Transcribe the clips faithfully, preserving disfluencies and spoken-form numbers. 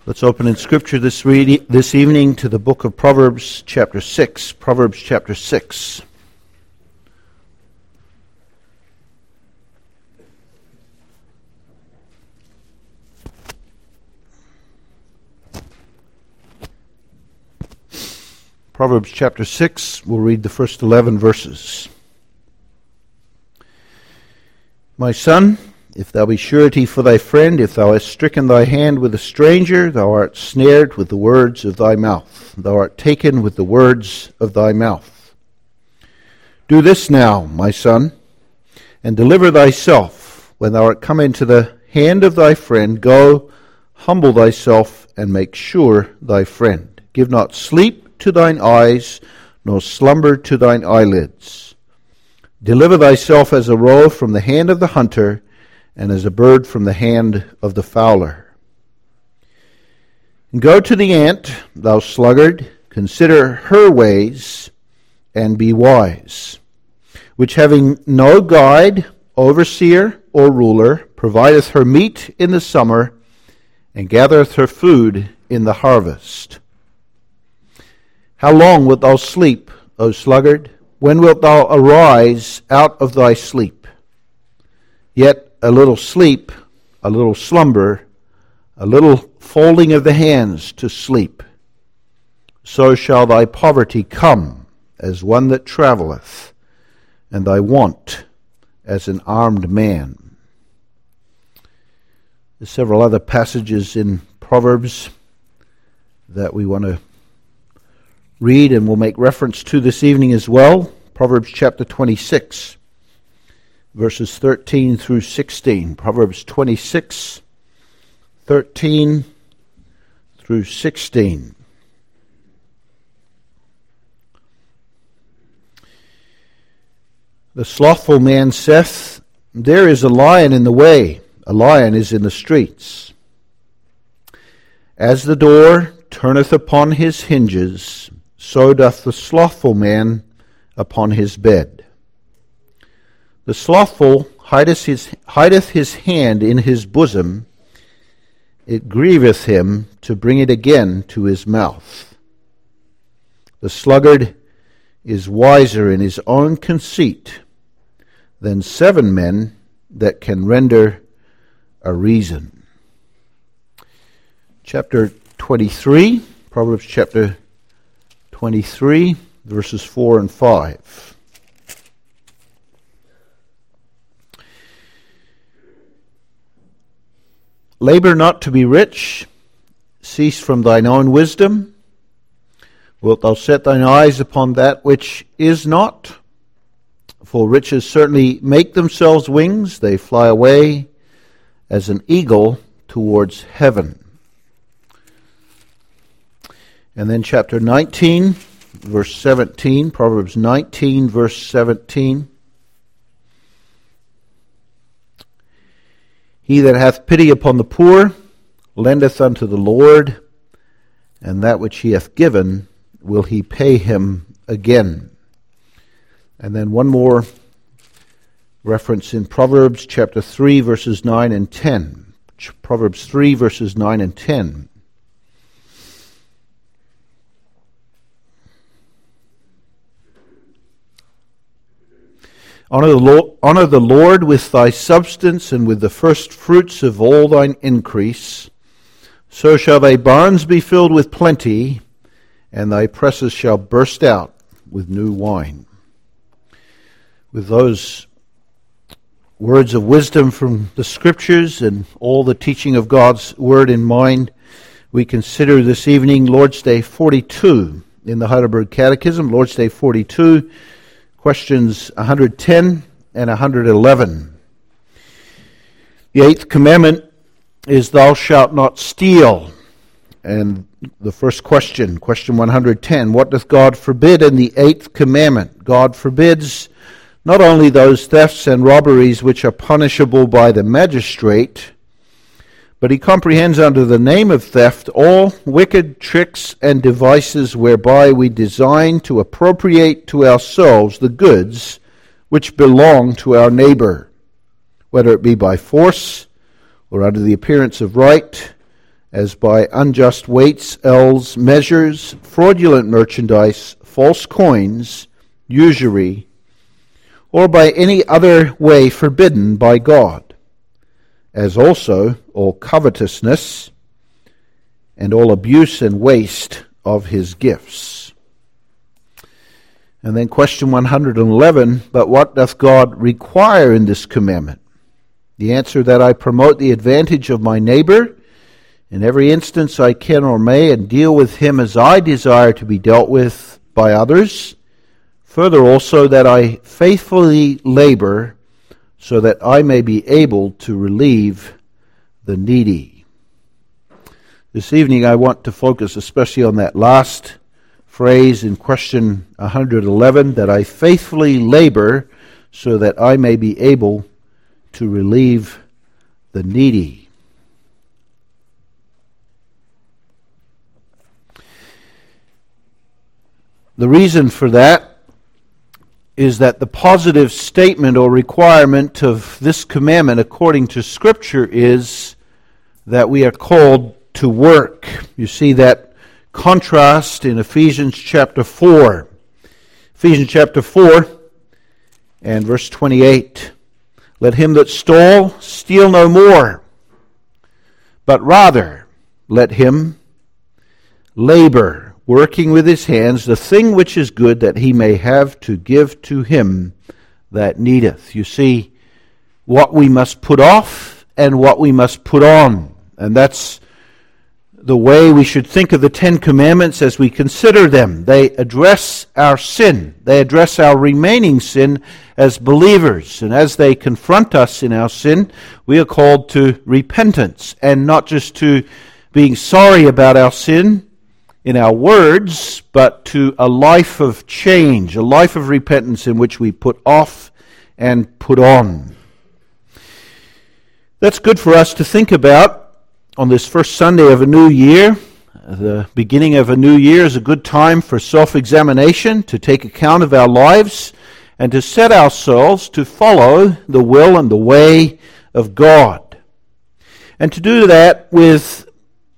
Let's open in Scripture this reading, this evening to the book of Proverbs, chapter six. Proverbs, chapter six. Proverbs, chapter six. We'll read the first eleven verses. My son, if thou be surety for thy friend, if thou hast stricken thy hand with a stranger, thou art snared with the words of thy mouth. Thou art taken with the words of thy mouth. Do this now, my son, and deliver thyself. When thou art come into the hand of thy friend, go, humble thyself, and make sure thy friend. Give not sleep to thine eyes, nor slumber to thine eyelids. Deliver thyself as a roe from the hand of the hunter, and as a bird from the hand of the fowler. And go to the ant, thou sluggard, consider her ways, and be wise, which having no guide, overseer, or ruler, provideth her meat in the summer, and gathereth her food in the harvest. How long wilt thou sleep, O sluggard? When wilt thou arise out of thy sleep? Yet a little sleep, a little slumber, a little folding of the hands to sleep. So shall thy poverty come as one that travelleth, and thy want as an armed man. There's several other passages in Proverbs that we want to read and we'll make reference to this evening as well. Proverbs chapter twenty-six. Verses thirteen through sixteen. Proverbs twenty-six, thirteen through sixteen. The slothful man saith, there is a lion in the way, a lion is in the streets. As the door turneth upon his hinges, so doth the slothful man upon his bed. The slothful hideth his, hideth his hand in his bosom. It grieveth him to bring it again to his mouth. The sluggard is wiser in his own conceit than seven men that can render a reason. Chapter twenty-three, Proverbs chapter twenty-three, verses four and five. Labor not to be rich, cease from thine own wisdom. Wilt thou set thine eyes upon that which is not? For riches certainly make themselves wings, they fly away as an eagle towards heaven. And then chapter nineteen, verse seventeen, Proverbs nineteen, verse seventeen. He that hath pity upon the poor lendeth unto the Lord, and that which he hath given will he pay him again. And then one more reference in Proverbs chapter three, verses nine and ten. Proverbs three, verses nine and ten. Honor the, Lord, honor the Lord with thy substance and with the first fruits of all thine increase. So shall thy barns be filled with plenty, and thy presses shall burst out with new wine. With those words of wisdom from the Scriptures and all the teaching of God's Word in mind, we consider this evening Lord's Day forty-two in the Heidelberg Catechism. Lord's Day forty-two. Questions one hundred ten and one hundred eleven. The eighth commandment is thou shalt not steal. And the first question, question one hundred ten, what doth God forbid in the eighth commandment? God forbids not only those thefts and robberies which are punishable by the magistrate, but he comprehends under the name of theft all wicked tricks and devices whereby we design to appropriate to ourselves the goods which belong to our neighbor, whether it be by force or under the appearance of right, as by unjust weights, ells, measures, fraudulent merchandise, false coins, usury, or by any other way forbidden by God, as also all covetousness and all abuse and waste of his gifts. And then question one hundred eleven, but what doth God require in this commandment? The answer, that I promote the advantage of my neighbor in every instance I can or may, and deal with him as I desire to be dealt with by others. Further also, that I faithfully labor so that I may be able to relieve the needy. This evening I want to focus especially on that last phrase in question one hundred eleven, that I faithfully labor so that I may be able to relieve the needy. The reason for that is that the positive statement or requirement of this commandment according to Scripture is that we are called to work. You see that contrast in Ephesians chapter four. Ephesians chapter four and verse twenty-eight. Let him that stole steal no more, but rather let him labor, working with his hands the thing which is good, that he may have to give to him that needeth. You see, what we must put off and what we must put on. And that's the way we should think of the Ten Commandments as we consider them. They address our sin. They address our remaining sin as believers. And as they confront us in our sin, we are called to repentance, and not just to being sorry about our sin in our words, but to a life of change, a life of repentance in which we put off and put on. That's good for us to think about on this first Sunday of a new year. The beginning of a new year is a good time for self-examination, to take account of our lives, and to set ourselves to follow the will and the way of God. And to do that with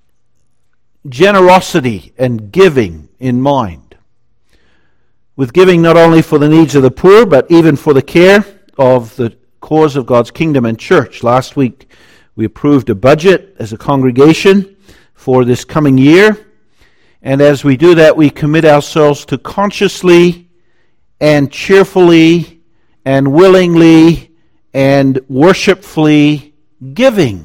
generosity and giving in mind. With giving not only for the needs of the poor, but even for the care of the cause of God's kingdom and church. Last week we approved a budget as a congregation for this coming year. And as we do that, we commit ourselves to consciously and cheerfully and willingly and worshipfully giving.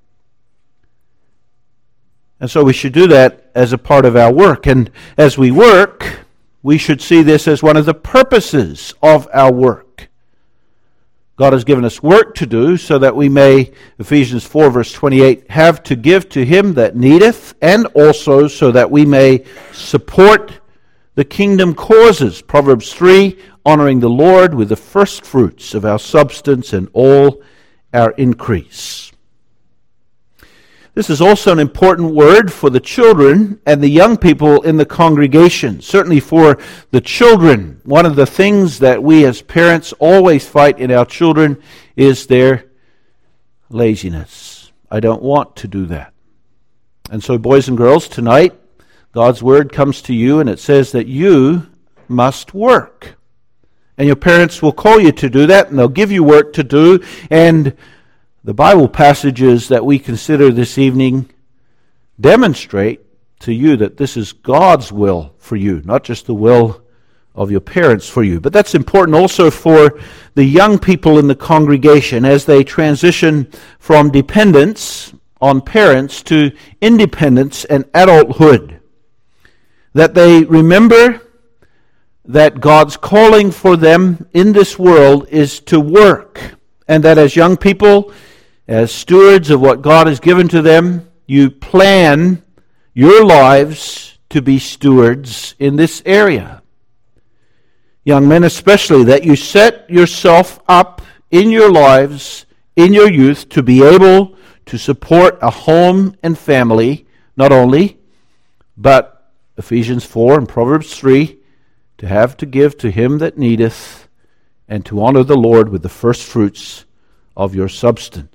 And so we should do that as a part of our work. And as we work, we should see this as one of the purposes of our work. God has given us work to do so that we may, Ephesians four verse twenty-eight, have to give to him that needeth, and also so that we may support the kingdom causes. Proverbs three, honoring the Lord with the first fruits of our substance and all our increase. This is also an important word for the children and the young people in the congregation. Certainly for the children, one of the things that we as parents always fight in our children is their laziness. I don't want to do that. And so, boys and girls, tonight, God's word comes to you and it says that you must work. And your parents will call you to do that, and they'll give you work to do. And the Bible passages that we consider this evening demonstrate to you that this is God's will for you, not just the will of your parents for you. But that's important also for the young people in the congregation as they transition from dependence on parents to independence and adulthood. That they remember that God's calling for them in this world is to work, and that as young people, as stewards of what God has given to them, you plan your lives to be stewards in this area. Young men especially, that you set yourself up in your lives, in your youth, to be able to support a home and family, not only, but Ephesians four and Proverbs three, to have to give to him that needeth, and to honor the Lord with the first fruits of your substance.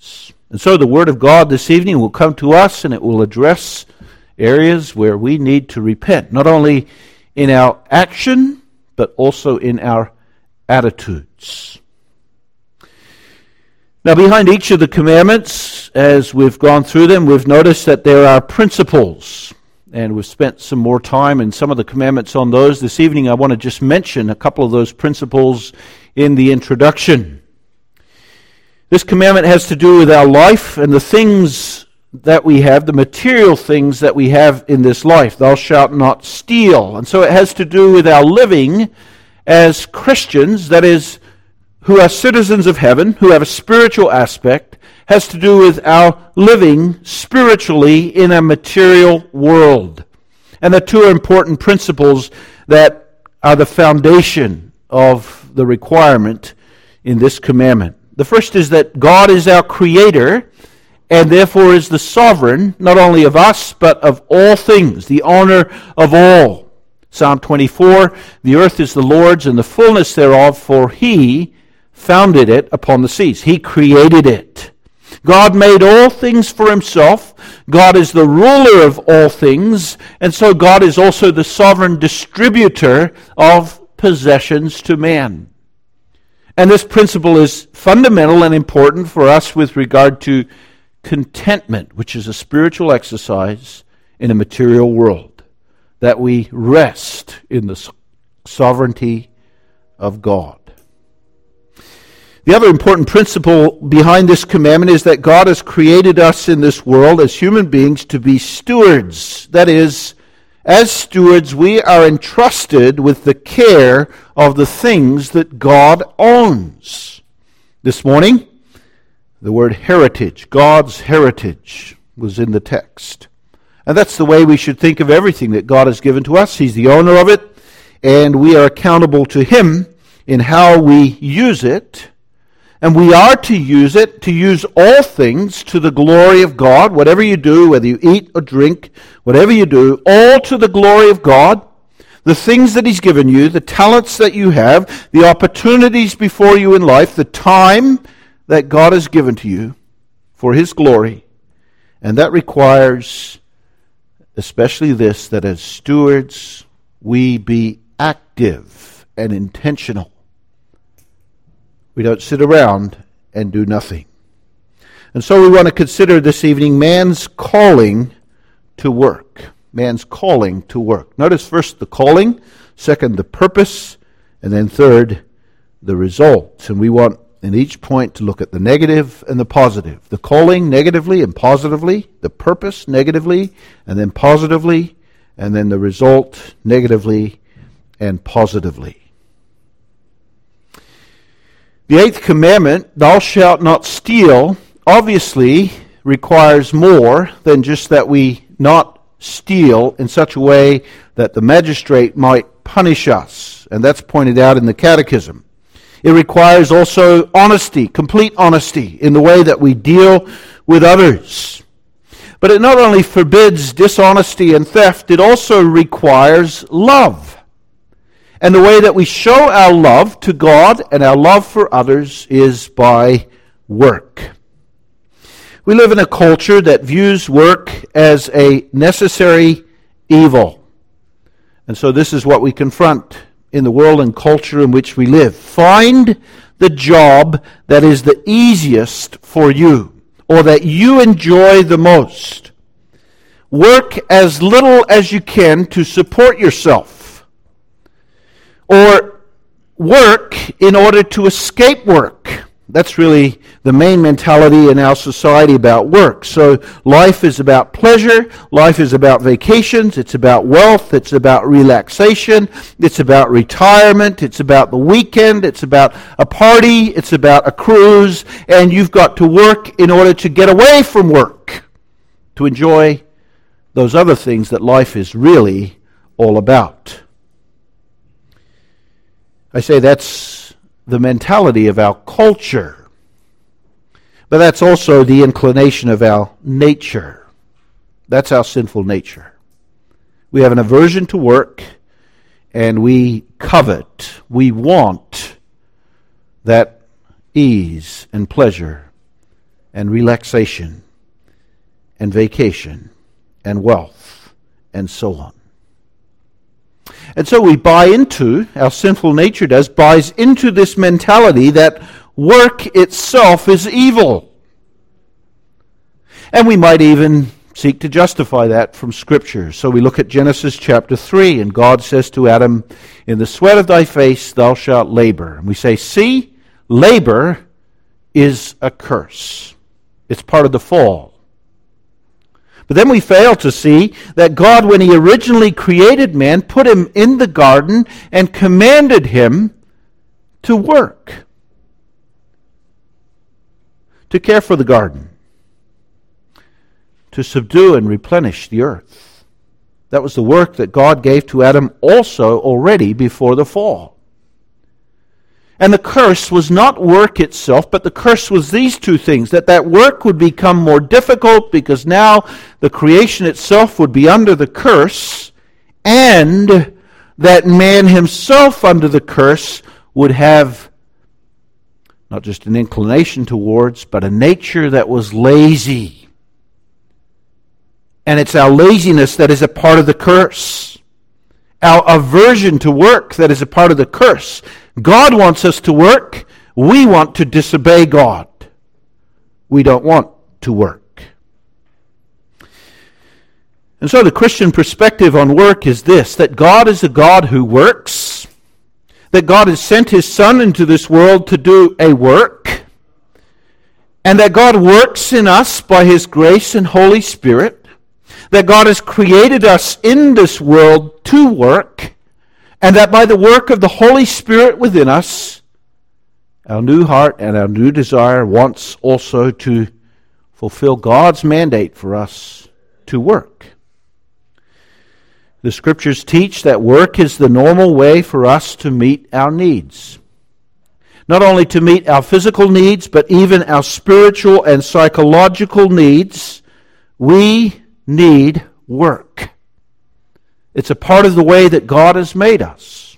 And so the Word of God this evening will come to us and it will address areas where we need to repent, not only in our action, but also in our attitudes. Now, behind each of the commandments, as we've gone through them, we've noticed that there are principles. And we've spent some more time in some of the commandments on those. This evening I want to just mention a couple of those principles in the introduction. This commandment has to do with our life and the things that we have, the material things that we have in this life. Thou shalt not steal. And so it has to do with our living as Christians, that is, who are citizens of heaven, who have a spiritual aspect, has to do with our living spiritually in a material world. And the two important principles that are the foundation of the requirement in this commandment. The first is that God is our creator and therefore is the sovereign, not only of us, but of all things, the owner of all. Psalm twenty-four, the earth is the Lord's and the fullness thereof, for He founded it upon the seas. He created it. God made all things for Himself. God is the ruler of all things, and so God is also the sovereign distributor of possessions to man. And this principle is fundamental and important for us with regard to contentment, which is a spiritual exercise in a material world, that we rest in the sovereignty of God. The other important principle behind this commandment is that God has created us in this world as human beings to be stewards. That is, as stewards, we are entrusted with the care of the things that God owns. This morning, the word heritage, God's heritage, was in the text. And that's the way we should think of everything that God has given to us. He's the owner of it, and we are accountable to Him in how we use it. And we are to use it, to use all things to the glory of God. Whatever you do, whether you eat or drink, whatever you do, all to the glory of God. The things that He's given you, the talents that you have, the opportunities before you in life, the time that God has given to you for His glory. And that requires, especially this, that as stewards, we be active and intentional. We don't sit around and do nothing. And so we want to consider this evening man's calling to work. Man's calling to work. Notice first the calling, second the purpose, and then third the result. And we want in each point to look at the negative and the positive. The calling negatively and positively, the purpose negatively and then positively, and then the result negatively and positively. The eighth commandment, thou shalt not steal, obviously requires more than just that we not steal in such a way that the magistrate might punish us. And that's pointed out in the Catechism. It requires also honesty, complete honesty in the way that we deal with others. But it not only forbids dishonesty and theft, it also requires love. And the way that we show our love to God and our love for others is by work. We live in a culture that views work as a necessary evil. And so this is what we confront in the world and culture in which we live. Find the job that is the easiest for you, or that you enjoy the most. Work as little as you can to support yourself. Or work in order to escape work. That's really the main mentality in our society about work. So life is about pleasure, life is about vacations, it's about wealth, it's about relaxation, it's about retirement, it's about the weekend, it's about a party, it's about a cruise, and you've got to work in order to get away from work, to enjoy those other things that life is really all about. I say that's the mentality of our culture, but that's also the inclination of our nature. That's our sinful nature. We have an aversion to work, and we covet, we want that ease and pleasure and relaxation and vacation and wealth and so on. And so we buy into, our sinful nature does, buys into this mentality that work itself is evil. And we might even seek to justify that from Scripture. So we look at Genesis chapter three, and God says to Adam, "In the sweat of thy face thou shalt labor." And we say, see, labor is a curse. It's part of the fall. But then we fail to see that God, when He originally created man, put him in the garden and commanded him to work, to care for the garden, to subdue and replenish the earth. That was the work that God gave to Adam also already before the fall. And the curse was not work itself, but the curse was these two things, that that work would become more difficult because now the creation itself would be under the curse, and that man himself under the curse would have not just an inclination towards, but a nature that was lazy. And it's our laziness that is a part of the curse. Our aversion to work that is a part of the curse. God wants us to work. We want to disobey God. We don't want to work. And so the Christian perspective on work is this, that God is a God who works, that God has sent His Son into this world to do a work, and that God works in us by His grace and Holy Spirit, that God has created us in this world to work, and that by the work of the Holy Spirit within us, our new heart and our new desire wants also to fulfill God's mandate for us to work. The Scriptures teach that work is the normal way for us to meet our needs. Not only to meet our physical needs, but even our spiritual and psychological needs. We need work. It's a part of the way that God has made us.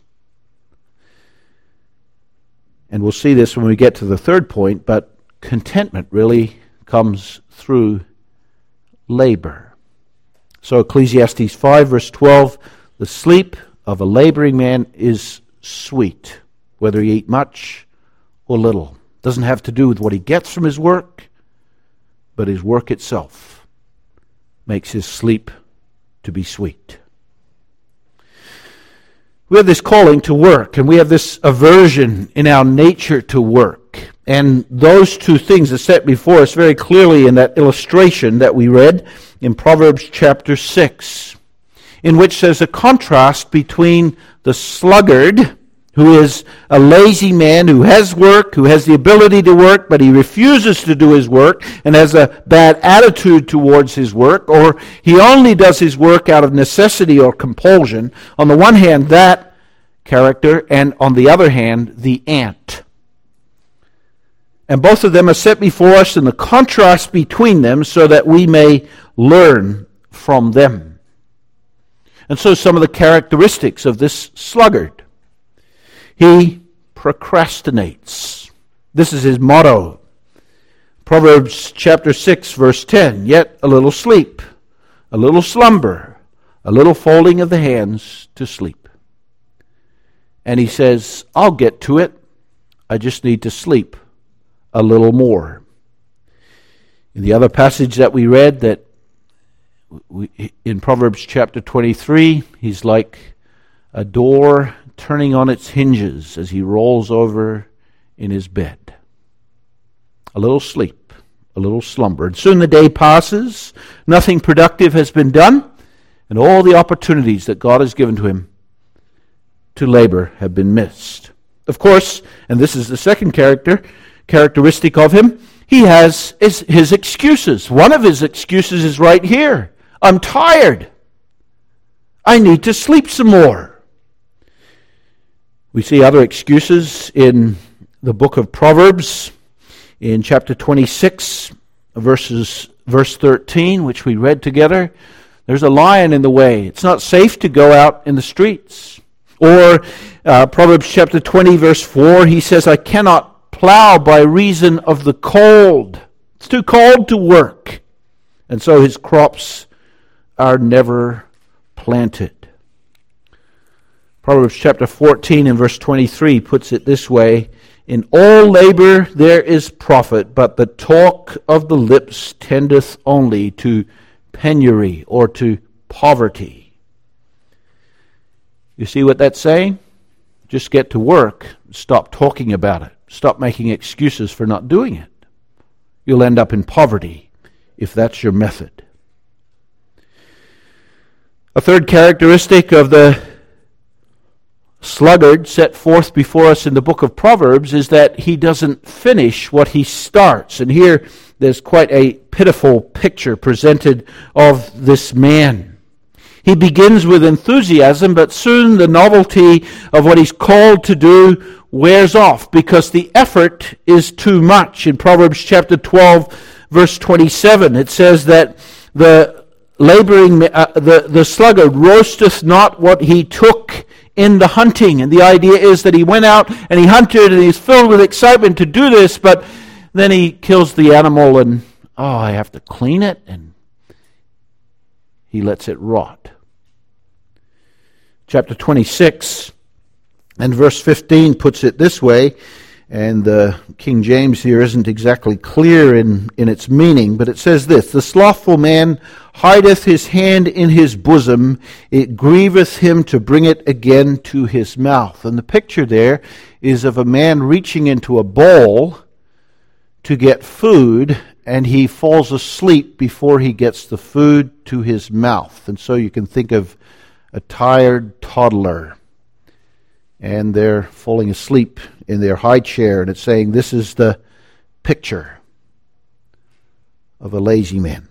And we'll see this when we get to the third point, but contentment really comes through labor. So Ecclesiastes five verse twelve, the sleep of a laboring man is sweet, whether he eat much or little. Doesn't have to do with what he gets from his work, but his work itself makes his sleep to be sweet. We have this calling to work, and we have this aversion in our nature to work. And those two things are set before us very clearly in that illustration that we read in Proverbs chapter six, in which there's a contrast between the sluggard, who is a lazy man who has work, who has the ability to work, but he refuses to do his work and has a bad attitude towards his work, or he only does his work out of necessity or compulsion. On the one hand, that character, and on the other hand, the ant. And both of them are set before us in the contrast between them so that we may learn from them. And so some of the characteristics of this sluggard. He procrastinates. This is his motto. Proverbs chapter six, verse ten. Yet a little sleep, a little slumber, a little folding of the hands to sleep. And he says, I'll get to it. I just need to sleep a little more. In the other passage that we read, that we, in Proverbs chapter twenty-three, he's like a door turning on its hinges as he rolls over in his bed. A little sleep, a little slumber. And soon the day passes, nothing productive has been done, and all the opportunities that God has given to him to labor have been missed. Of course, and this is the second character, characteristic of him, he has his, his excuses. One of his excuses is right here. I'm tired. I need to sleep some more. We see other excuses in the book of Proverbs, in chapter twenty-six, verses, verse thirteen, which we read together. There's a lion in the way. It's not safe to go out in the streets. Or uh, Proverbs chapter twenty, verse four, he says, I cannot plow by reason of the cold. It's too cold to work. And so his crops are never planted. Proverbs chapter fourteen and verse twenty-three puts it this way: in all labor there is profit, but the talk of the lips tendeth only to penury or to poverty. You see what that's saying? Just get to work. Stop talking about it. Stop making excuses for not doing it. You'll end up in poverty if that's your method. A third characteristic of the sluggard set forth before us in the book of Proverbs is that he doesn't finish what he starts. And here there's quite a pitiful picture presented of this man. He begins with enthusiasm, but soon the novelty of what he's called to do wears off because the effort is too much. In Proverbs chapter twelve, verse twenty-seven, it says that the laboring, uh, the, the sluggard roasteth not what he took in the hunting. And the idea is that he went out and he hunted and he's filled with excitement to do this, but then he kills the animal and, oh, I have to clean it, and he lets it rot. Chapter twenty-six and verse fifteen puts it this way, and the King James here isn't exactly clear in, in its meaning, but it says this: the slothful man hideth his hand in his bosom, it grieveth him to bring it again to his mouth. And the picture there is of a man reaching into a bowl to get food, and he falls asleep before he gets the food to his mouth. And so you can think of a tired toddler, and they're falling asleep in their high chair, and it's saying this is the picture of a lazy man.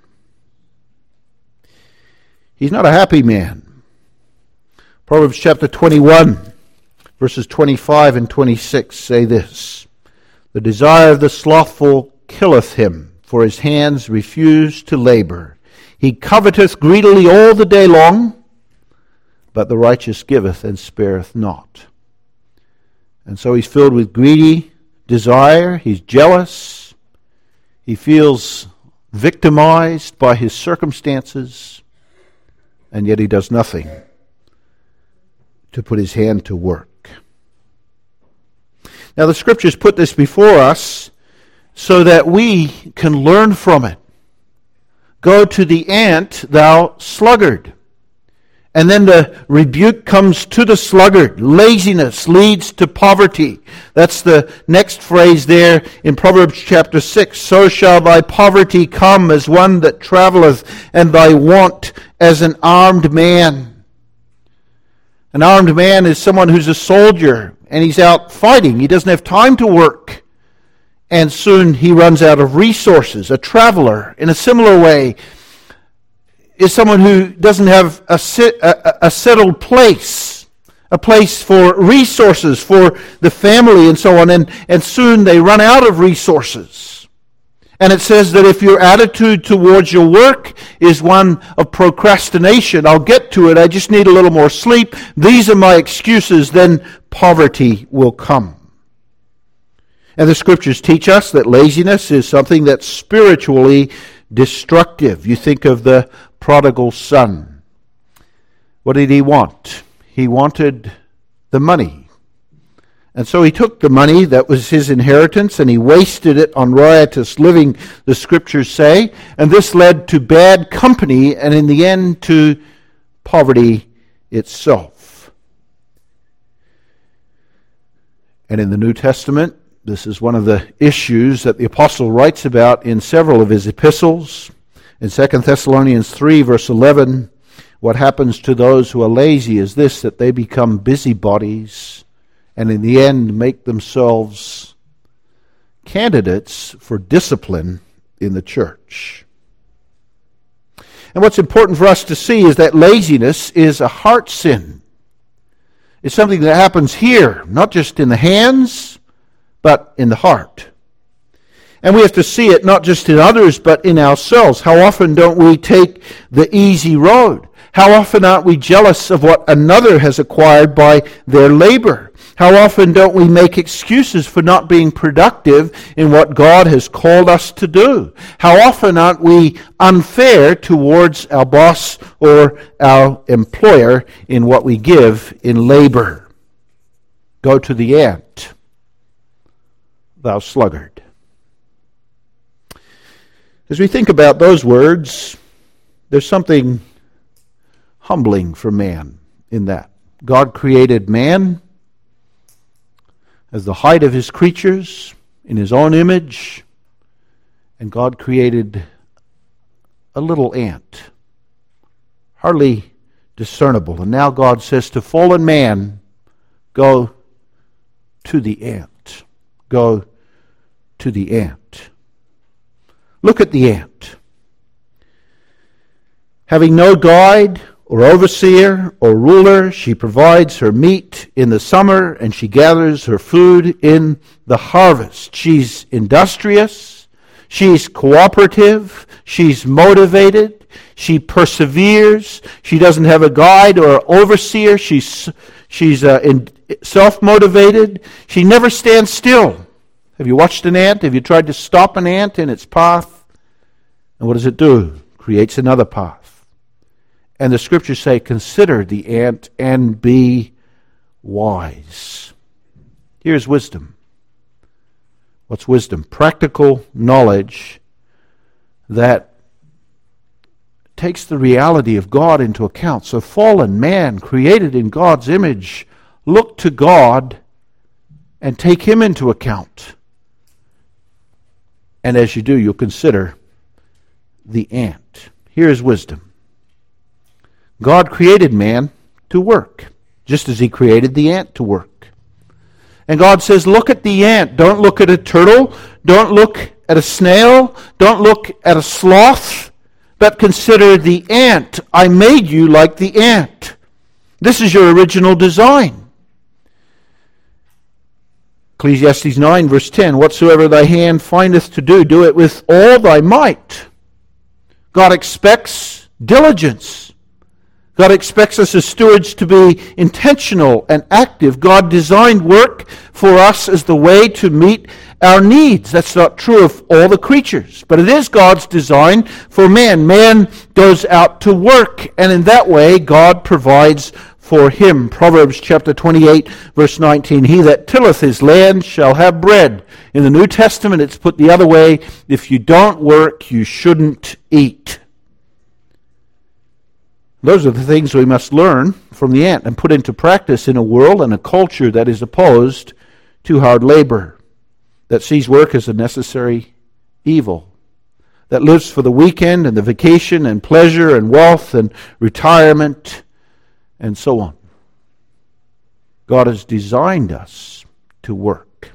He's not a happy man. Proverbs chapter twenty-one, verses twenty-five and twenty-six say this: the desire of the slothful killeth him, for his hands refuse to labor. He coveteth greedily all the day long, but the righteous giveth and spareth not. And so he's filled with greedy desire. He's jealous. He feels victimized by his circumstances, and yet he does nothing to put his hand to work. Now the Scriptures put this before us so that we can learn from it. Go to the ant, thou sluggard. And then the rebuke comes to the sluggard. Laziness leads to poverty. That's the next phrase there in Proverbs chapter six. So shall thy poverty come as one that travelleth, and thy want as an armed man. An armed man is someone who's a soldier, and he's out fighting. He doesn't have time to work. And soon he runs out of resources. A traveler, in a similar way, is someone who doesn't have a, a, a settled place, a place for resources for the family and so on, and, and soon they run out of resources. And it says that if your attitude towards your work is one of procrastination, I'll get to it, I just need a little more sleep, these are my excuses, then poverty will come. And the Scriptures teach us that laziness is something that's spiritually destructive. You think of the prodigal son. What did he want? He wanted the money. And so he took the money that was his inheritance and he wasted it on riotous living, the Scriptures say. And this led to bad company and in the end to poverty itself. And in the New Testament, this is one of the issues that the apostle writes about in several of his epistles. In Second Thessalonians three, verse eleven, what happens to those who are lazy is this, that they become busybodies and in the end make themselves candidates for discipline in the church. And what's important for us to see is that laziness is a heart sin. It's something that happens here, not just in the hands, but in the heart. And we have to see it not just in others, but in ourselves. How often don't we take the easy road? How often aren't we jealous of what another has acquired by their labor? How often don't we make excuses for not being productive in what God has called us to do? How often aren't we unfair towards our boss or our employer in what we give in labor? Go to the ant, thou sluggard. As we think about those words, there's something humbling for man in that. God created man as the height of his creatures in his own image, and God created a little ant, hardly discernible. And now God says to fallen man, go to the ant. Go to the ant. Look at the ant. Having no guide or overseer or ruler, she provides her meat in the summer and she gathers her food in the harvest. She's industrious, she's cooperative, she's motivated, she perseveres, she doesn't have a guide or overseer, she's, she's uh, in, self-motivated, she never stands still. Have you watched an ant? Have you tried to stop an ant in its path? And what does it do? Creates another path. And the scriptures say, consider the ant and be wise. Here's wisdom. What's wisdom? Practical knowledge that takes the reality of God into account. So fallen man, created in God's image, look to God and take Him into account. And as you do, you'll consider the ant. Here's wisdom. God created man to work, just as He created the ant to work. And God says, look at the ant. Don't look at a turtle. Don't look at a snail. Don't look at a sloth. But consider the ant. I made you like the ant. This is your original design. Ecclesiastes nine, verse ten, whatsoever thy hand findeth to do, do it with all thy might. God expects diligence. God expects us as stewards to be intentional and active. God designed work for us as the way to meet our needs. That's not true of all the creatures, but it is God's design for man. Man goes out to work, and in that way God provides for him. Proverbs chapter twenty-eight, verse nineteen, he that tilleth his land shall have bread. In the New Testament it's put the other way, if you don't work, you shouldn't eat. Those are the things we must learn from the ant and put into practice in a world and a culture that is opposed to hard labor, that sees work as a necessary evil, that lives for the weekend and the vacation and pleasure and wealth and retirement and so on. God has designed us to work.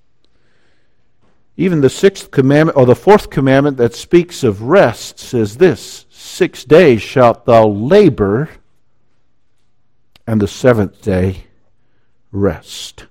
Even the sixth commandment, or the fourth commandment that speaks of rest, says this, six days shalt thou labor, and the seventh day rest.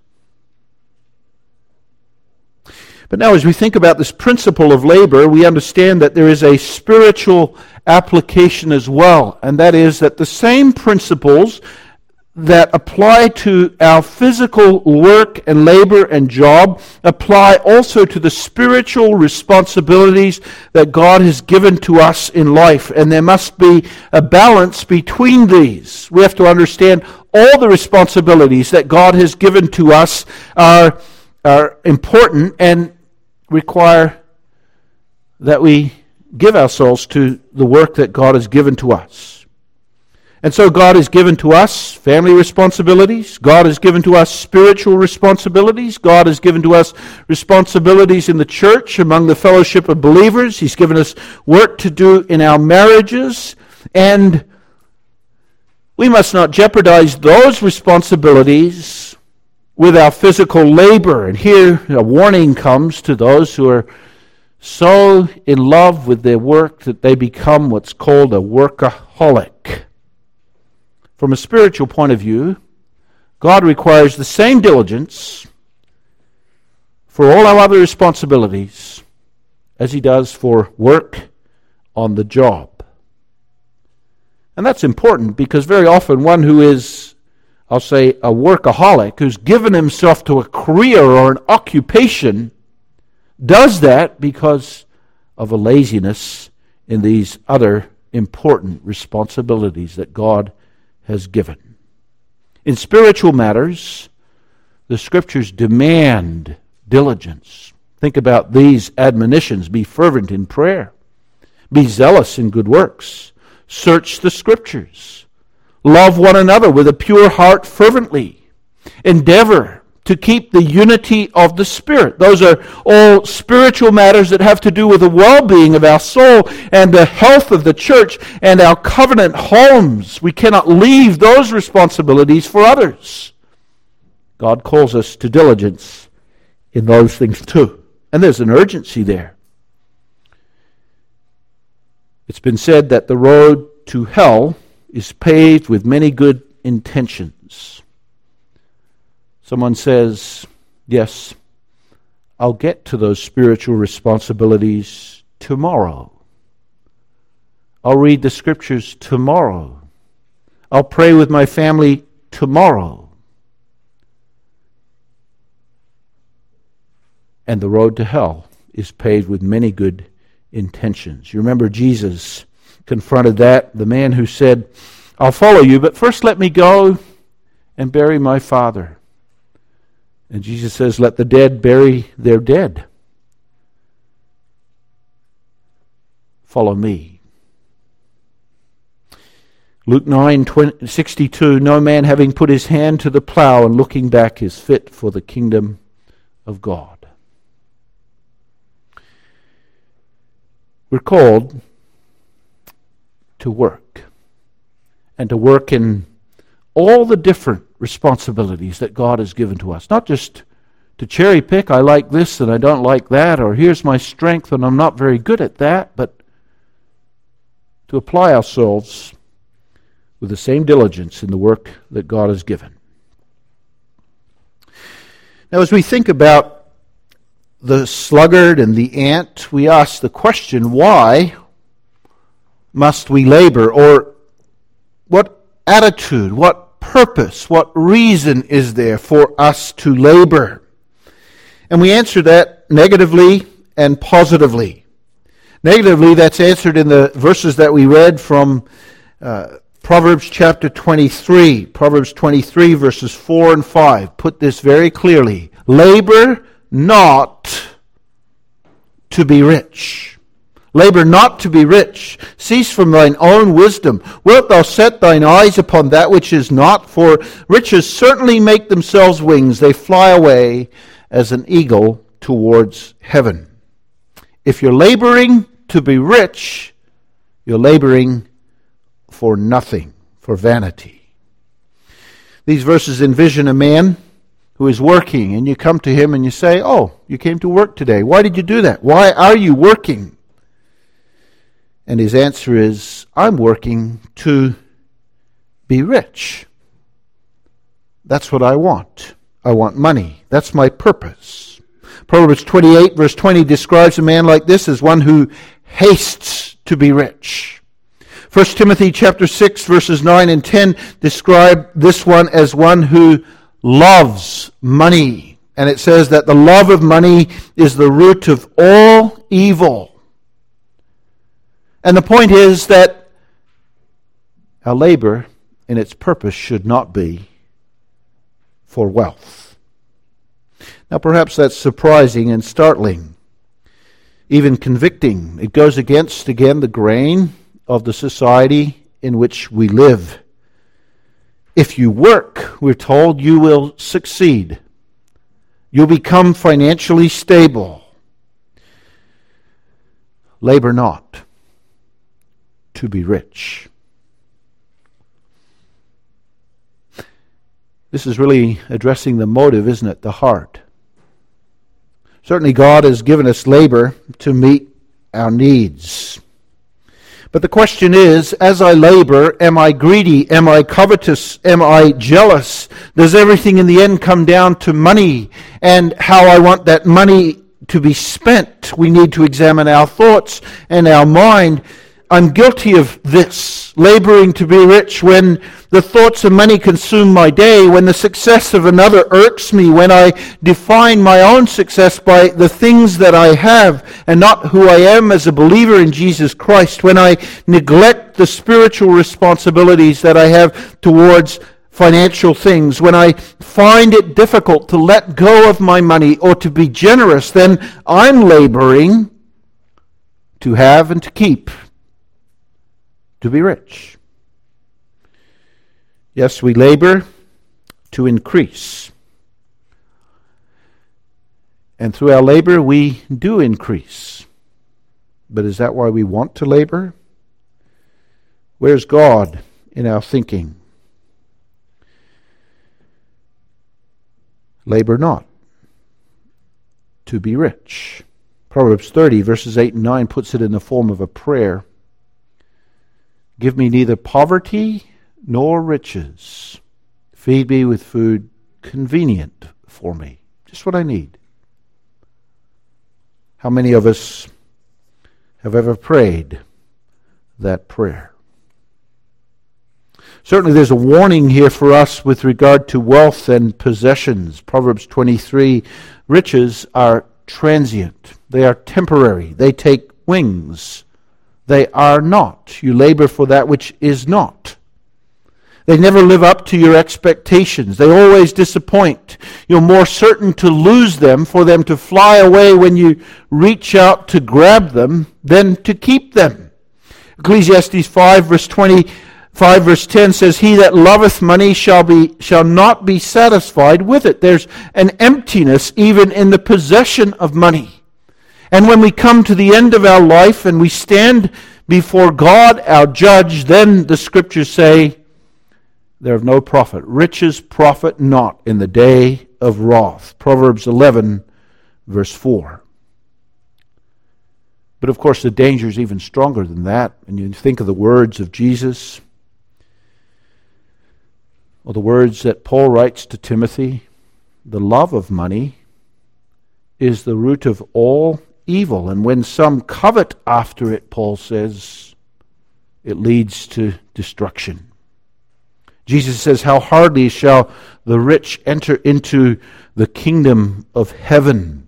But now as we think about this principle of labor, we understand that there is a spiritual application as well, and that is that the same principles that apply to our physical work and labor and job apply also to the spiritual responsibilities that God has given to us in life. And there must be a balance between these. We have to understand all the responsibilities that God has given to us are, are important and require that we give ourselves to the work that God has given to us. And so God has given to us family responsibilities. God has given to us spiritual responsibilities. God has given to us responsibilities in the church among the fellowship of believers. He's given us work to do in our marriages. And we must not jeopardize those responsibilities with our physical labor. And here a warning comes to those who are so in love with their work that they become what's called a workaholic. From a spiritual point of view, God requires the same diligence for all our other responsibilities as he does for work on the job. And that's important because very often one who is, I'll say, a workaholic, who's given himself to a career or an occupation, does that because of a laziness in these other important responsibilities that God has given. In spiritual matters, the Scriptures demand diligence. Think about these admonitions. Be fervent in prayer. Be zealous in good works. Search the Scriptures. Love one another with a pure heart fervently. Endeavor to keep the unity of the Spirit. Those are all spiritual matters that have to do with the well-being of our soul and the health of the church and our covenant homes. We cannot leave those responsibilities for others. God calls us to diligence in those things too. And there's an urgency there. It's been said that the road to hell is paved with many good intentions. Someone says, yes, I'll get to those spiritual responsibilities tomorrow. I'll read the Scriptures tomorrow. I'll pray with my family tomorrow. And the road to hell is paved with many good intentions. You remember Jesus confronted that, the man who said, I'll follow you, but first let me go and bury my father. And Jesus says, let the dead bury their dead. Follow me. Luke nine sixty-two, no man having put his hand to the plow and looking back is fit for the kingdom of God. We're called to work, and to work in all the different responsibilities that God has given to us. Not just to cherry pick, I like this and I don't like that, or here's my strength and I'm not very good at that, but to apply ourselves with the same diligence in the work that God has given. Now, as we think about the sluggard and the ant, we ask the question, why must we labor? Or what attitude, what purpose, what reason is there for us to labor? And we answer that negatively and positively. Negatively, that's answered in the verses that we read from uh, Proverbs chapter twenty-three. Proverbs twenty-three, verses four and five put this very clearly. Labor not to be rich. Labor not to be rich. Cease from thine own wisdom. Wilt thou set thine eyes upon that which is not? For riches certainly make themselves wings. They fly away as an eagle towards heaven. If you're laboring to be rich, you're laboring for nothing, for vanity. These verses envision a man who is working, and you come to him and you say, oh, you came to work today. Why did you do that? Why are you working? And his answer is, I'm working to be rich. That's what I want. I want money. That's my purpose. Proverbs twenty-eight, verse twenty describes a man like this as one who hastes to be rich. First Timothy chapter six, verses nine and ten describe this one as one who loves money. And it says that the love of money is the root of all evil. And the point is that our labor in its purpose should not be for wealth. Now perhaps that's surprising and startling, even convicting. It goes against, again, the grain of the society in which we live. If you work, we're told, you will succeed. You'll become financially stable. Labor not to be rich. This is really addressing the motive, isn't it? The heart. Certainly God has given us labor to meet our needs. But the question is, as I labor, am I greedy? Am I covetous? Am I jealous? Does everything in the end come down to money and how I want that money to be spent, we need to examine our thoughts and our mind. I'm guilty of this, laboring to be rich when the thoughts of money consume my day, when the success of another irks me, when I define my own success by the things that I have and not who I am as a believer in Jesus Christ, when I neglect the spiritual responsibilities that I have towards financial things, when I find it difficult to let go of my money or to be generous, then I'm laboring to have and to keep, to be rich. Yes, we labor to increase. And through our labor, we do increase. But is that why we want to labor? Where's God in our thinking? Labor not to be rich. Proverbs thirty, verses eight and nine puts it in the form of a prayer. Give me neither poverty nor riches. Feed me with food convenient for me. Just what I need. How many of us have ever prayed that prayer? Certainly there's a warning here for us with regard to wealth and possessions. Proverbs twenty-three, riches are transient. They are temporary. They take wings. They are not. You labor for that which is not. They never live up to your expectations. They always disappoint. You're more certain to lose them, for them to fly away when you reach out to grab them, than to keep them. Ecclesiastes five, verse twenty-five, verse ten says, he that loveth money shall be shall not be satisfied with it. There's an emptiness even in the possession of money. And when we come to the end of our life and we stand before God, our judge, then the scriptures say, they're of no profit. Riches profit not in the day of wrath. Proverbs eleven, verse four. But of course the danger is even stronger than that. And you think of the words of Jesus, or the words that Paul writes to Timothy, the love of money is the root of all evil. And when some covet after it, Paul says, it leads to destruction. Jesus says, how hardly shall the rich enter into the kingdom of heaven.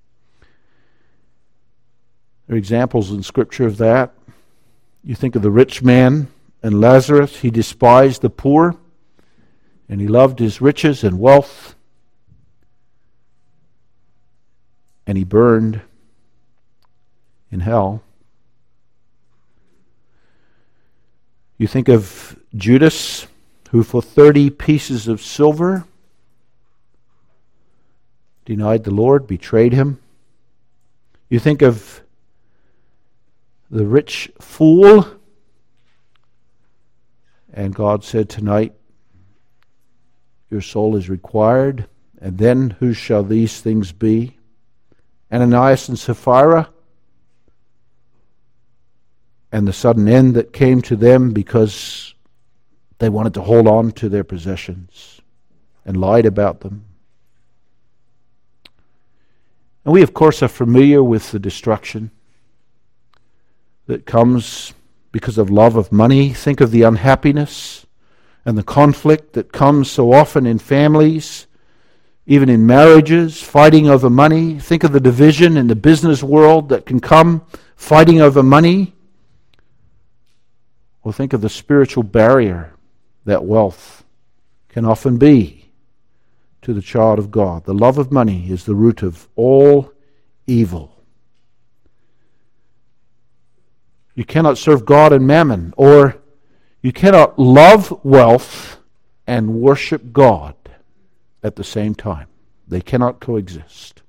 There are examples in Scripture of that. You think of the rich man and Lazarus. He despised the poor, and he loved his riches and wealth, and he burned in hell. You think of Judas, who for thirty pieces of silver denied the Lord, betrayed him. You think of the rich fool, and God said, tonight your soul is required, and then whose shall these things be? Ananias and Sapphira, and the sudden end that came to them because they wanted to hold on to their possessions and lied about them. And we, of course, are familiar with the destruction that comes because of love of money. Think of the unhappiness and the conflict that comes so often in families, even in marriages, fighting over money. Think of the division in the business world that can come, fighting over money. Or think of the spiritual barrier that wealth can often be to the child of God. The love of money is the root of all evil. You cannot serve God and mammon, or you cannot love wealth and worship God at the same time. They cannot coexist.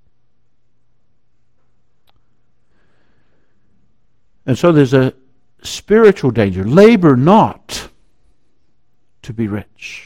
And so there's a spiritual danger. Labor not to be rich.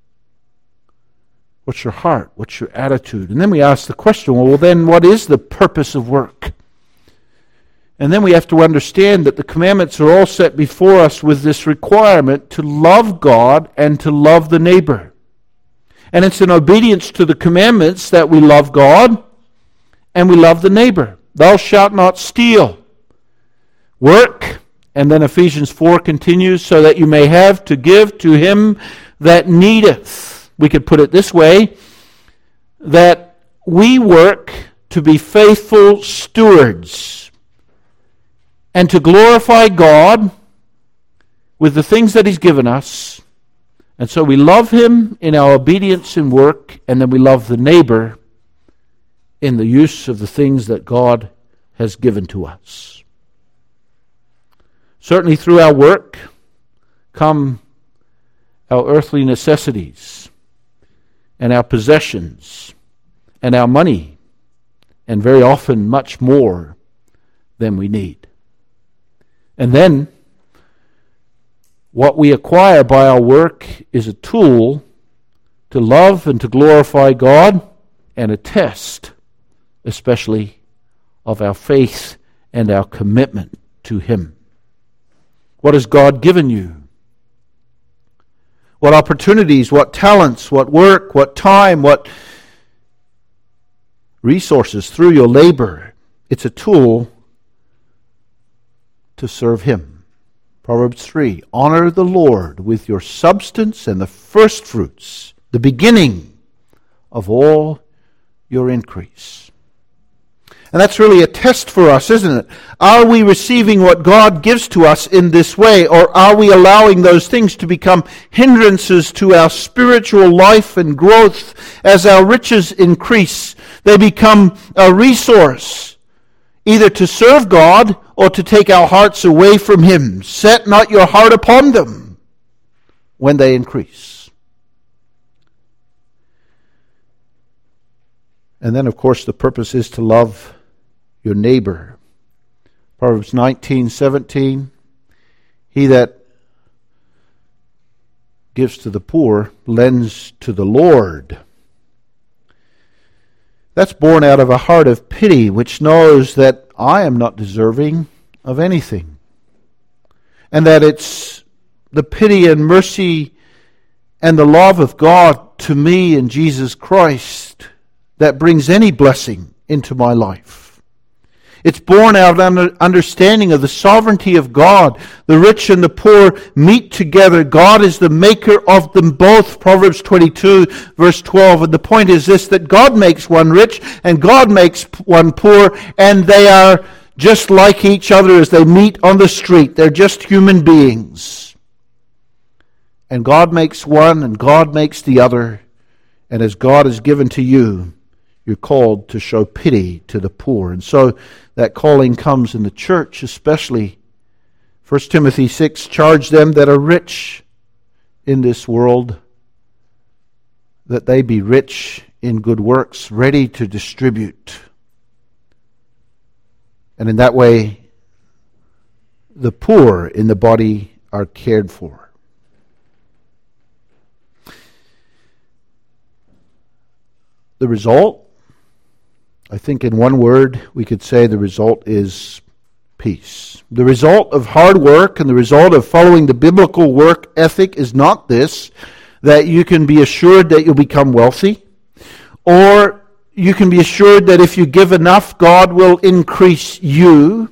What's your heart? What's your attitude? And then we ask the question, well, then what is the purpose of work? And then we have to understand that the commandments are all set before us with this requirement to love God and to love the neighbor. And it's in obedience to the commandments that we love God and we love the neighbor. Thou shalt not steal. Work, and then Ephesians four continues, so that you may have to give to him that needeth. We could put it this way, that we work to be faithful stewards and to glorify God with the things that he's given us. And so we love him in our obedience and work, and then we love the neighbor in the use of the things that God has given to us. Certainly through our work come our earthly necessities and our possessions and our money, and very often much more than we need. And then what we acquire by our work is a tool to love and to glorify God, and a test, especially, of our faith and our commitment to him. What has God given you? What opportunities, what talents, what work, what time, what resources through your labor? It's a tool to serve him. Proverbs three, honor the Lord with your substance and the first fruits, the beginning of all your increase. And that's really a test for us, isn't it? Are we receiving what God gives to us in this way, or are we allowing those things to become hindrances to our spiritual life and growth as our riches increase? They become a resource, either to serve God or to take our hearts away from him. Set not your heart upon them when they increase. And then, of course, the purpose is to love your neighbor. Proverbs nineteen seventeen, he that gives to the poor lends to the Lord. That's born out of a heart of pity, which knows that I am not deserving of anything, and that it's the pity and mercy and the love of God to me in Jesus Christ that brings any blessing into my life. It's born out of understanding of the sovereignty of God. The rich and the poor meet together. God is the maker of them both. Proverbs twenty-two, verse twelve. And the point is this, that God makes one rich and God makes one poor, and they are just like each other as they meet on the street. They're just human beings. And God makes one and God makes the other. And as God has given to you, you're called to show pity to the poor. And so that calling comes in the church especially. First Timothy six, charge them that are rich in this world, that they be rich in good works, ready to distribute. And in that way, the poor in the body are cared for. The result, I think in one word, we could say the result is peace. The result of hard work and the result of following the biblical work ethic is not this, that you can be assured that you'll become wealthy, or you can be assured that if you give enough, God will increase you.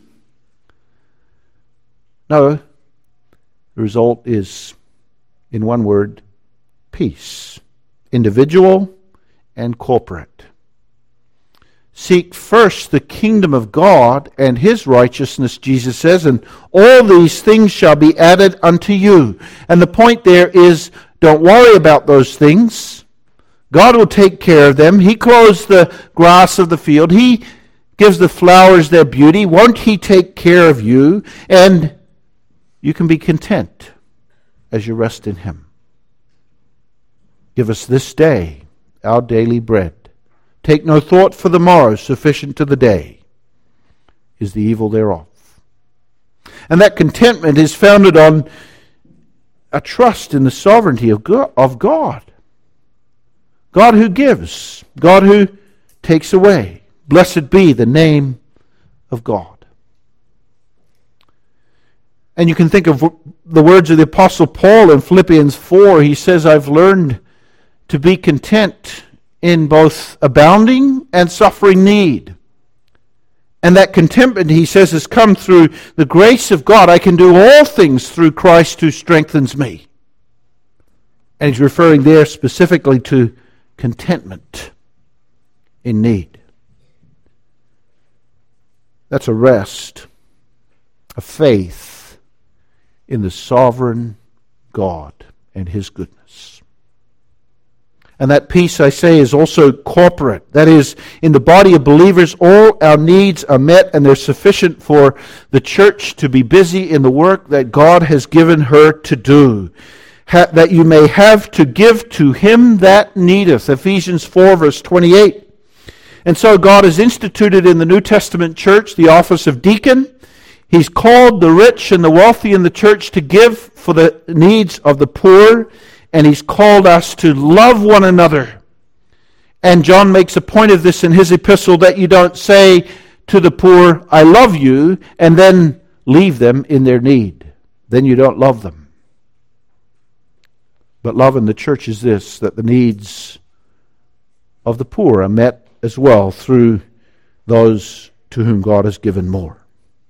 No, the result is, in one word, peace. Individual and corporate. Seek first the kingdom of God and his righteousness, Jesus says, and all these things shall be added unto you. And the point there is, don't worry about those things. God will take care of them. He clothes the grass of the field. He gives the flowers their beauty. Won't he take care of you? And you can be content as you rest in him. Give us this day our daily bread. Take no thought for the morrow, sufficient to the day is the evil thereof. And that contentment is founded on a trust in the sovereignty of God. God who gives, God who takes away. Blessed be the name of God. And you can think of the words of the Apostle Paul in Philippians four. He says, I've learned to be content in both abounding and suffering need. And that contentment, he says, has come through the grace of God. I can do all things through Christ who strengthens me. And he's referring there specifically to contentment in need. That's a rest, a faith in the sovereign God and his goodness. And that peace, I say, is also corporate. That is, in the body of believers, all our needs are met and they're sufficient for the church to be busy in the work that God has given her to do. Ha- that you may have to give to him that needeth. Ephesians four, verse twenty-eight. And so God has instituted in the New Testament church the office of deacon. He's called the rich and the wealthy in the church to give for the needs of the poor. And he's called us to love one another. And John makes a point of this in his epistle, that you don't say to the poor, I love you, and then leave them in their need. Then you don't love them. But love in the church is this, that the needs of the poor are met as well through those to whom God has given more.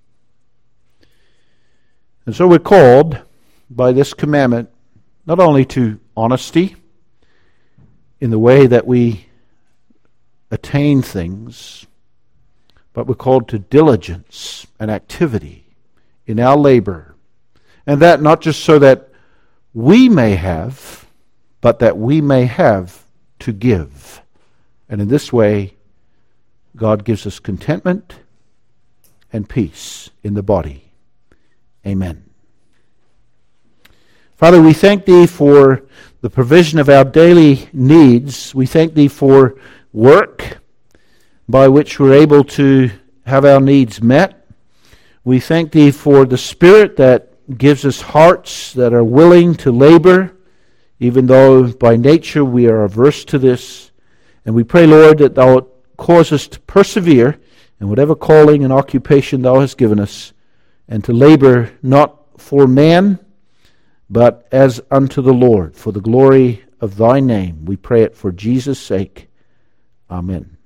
And so we're called by this commandment not only to honesty in the way that we attain things, but we're called to diligence and activity in our labor. And that not just so that we may have, but that we may have to give. And in this way, God gives us contentment and peace in the body. Amen. Father, we thank thee for the provision of our daily needs. We thank thee for work by which we're able to have our needs met. We thank thee for the Spirit that gives us hearts that are willing to labor, even though by nature we are averse to this. And we pray, Lord, that thou wilt cause us to persevere in whatever calling and occupation thou hast given us, and to labor not for man, but as unto the Lord, for the glory of thy name. We pray it for Jesus' sake. Amen.